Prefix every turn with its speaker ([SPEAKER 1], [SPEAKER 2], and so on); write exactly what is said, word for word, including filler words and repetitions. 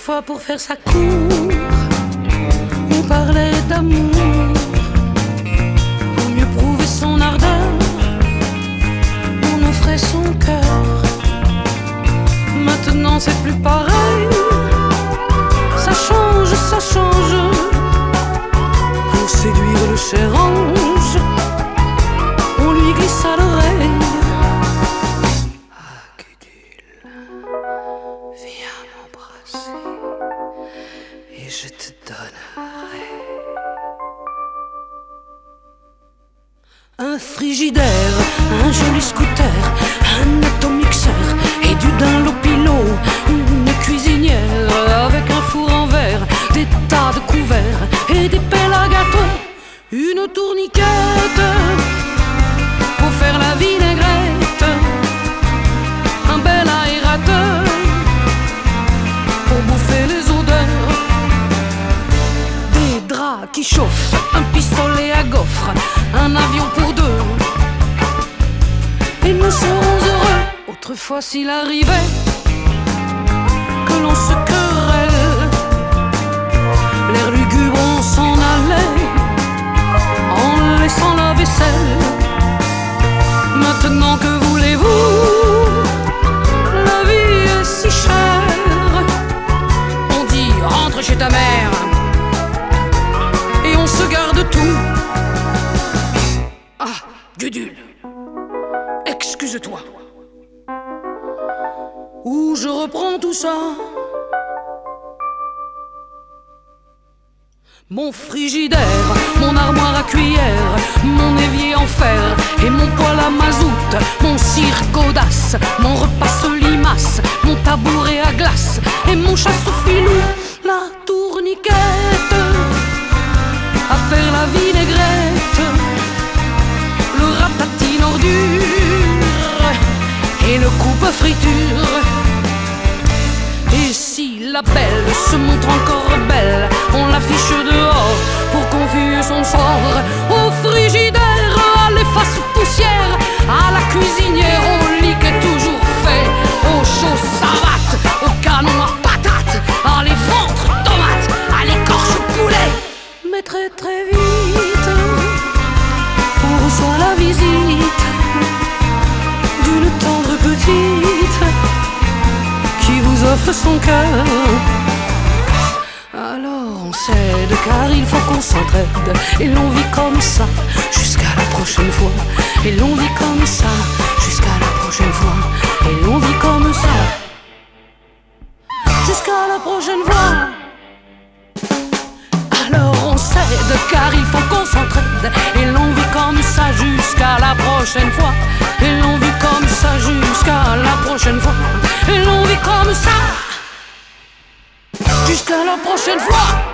[SPEAKER 1] Autrefois pour faire sa cour, on parlait d'amour. Pour mieux prouver son ardeur, on offrait son cœur. Maintenant c'est plus pareil, ça change, ça change. Pour séduire le cher ange, on lui glisse à l'oreille: ah Gudule, viens m'embrasser et je te donnerai un frigidaire, un joli scooter, un automixeur et du Dunlopilo, une cuisinière avec un four en verre, des tas de couverts et des pelles à gâteau, une tourniquette pour faire la vinaigrette, un bel aérateur pour bouffer les odeurs, des draps qui chauffent, un pistolet à gaufres, un avion pour deux, et nous serons heureux. Autrefois s'il arrivait que l'on se querelle, l'air lugubre on s'en allait en laissant la vaisselle. Maintenant que voulez-vous, la vie est si chère. On dit rentre chez ta mère et on se garde tout. Ah, Gudule, excuse-toi. Où je reprends tout ça. Mon frigidaire, mon armoire à cuillère, mon évier en fer et mon poêle à mazout, mon cirque audace, mon repas limace, mon tabouret à glace et mon chasse-filou, la tourniquette à faire la vinaigrette, le ratatine ordure et le coupe-friture. Et si la belle se montre encore belle, on l'affiche dehors pour confuser son sort. Au frigidaire, à l'efface poussière, à la cuisinière, au lit qui est toujours fait, aux choses savates, au canon à patates, à les ventres tomates, à l'écorche poulet. Mais très très vite, on reçoit la visite d'une tendre petite qui vous offre son cœur. Alors on cède car il faut qu'on s'entraide, et l'on vit comme ça jusqu'à la prochaine fois. Et l'on vit comme ça jusqu'à la prochaine fois. Et l'on vit comme ça jusqu'à la prochaine fois. Alors on cède car il faut qu'on s'entraide, et l'on vit comme ça jusqu'à la prochaine fois. Et l'on vit comme ça jusqu'à la prochaine fois. Et l'on vit comme ça jusqu'à la prochaine fois.